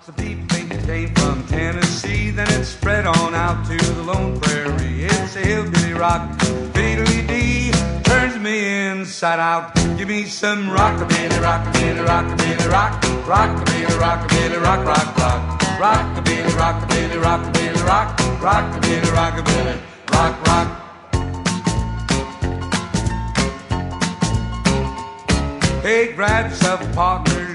The people think it came from Tennessee, then it spread on out to the Lone Prairie. It's a hillbilly rock, fiddly-dee, turns me inside out. Give me some rockabilly, rockabilly, rockabilly, rock, rockabilly, rockabilly, rock, rock, rock, rockabilly, rockabilly, rockabilly, rock, rockabilly, rockabilly, rock, rock. Hey, grab yourself a partner.